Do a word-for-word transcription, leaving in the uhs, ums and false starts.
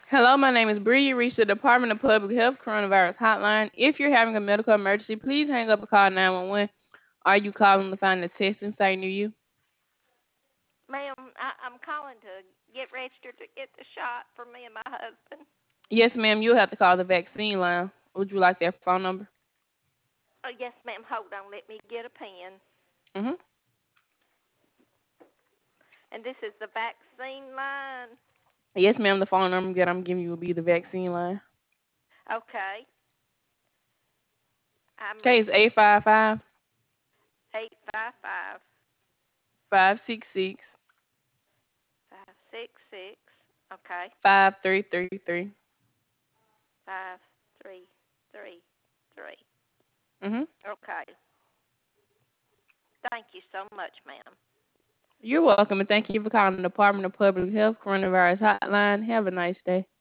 Hello, my name is Bree. You reached the Department of Public Health Coronavirus Hotline. If you're having a medical emergency, please hang up and call nine one one. Are you calling to find a testing site near you? Ma'am, I, I'm calling to get registered to get the shot for me and my husband. Yes, ma'am. You'll have to call the vaccine line. Would you like their phone number? Oh, yes, ma'am. Hold on. Let me get a pen. Mm-hmm. And this is the vaccine line. Yes, ma'am. The phone number that I'm giving you will be the vaccine line. Okay. I'm Okay, it's ready. eight five five, Eight five five five six six, five six six. Okay. five three three three. Five three three three. Mm-hmm. Okay. Thank you so much, ma'am. You're welcome, and thank you for calling the Department of Public Health Coronavirus Hotline. Have a nice day.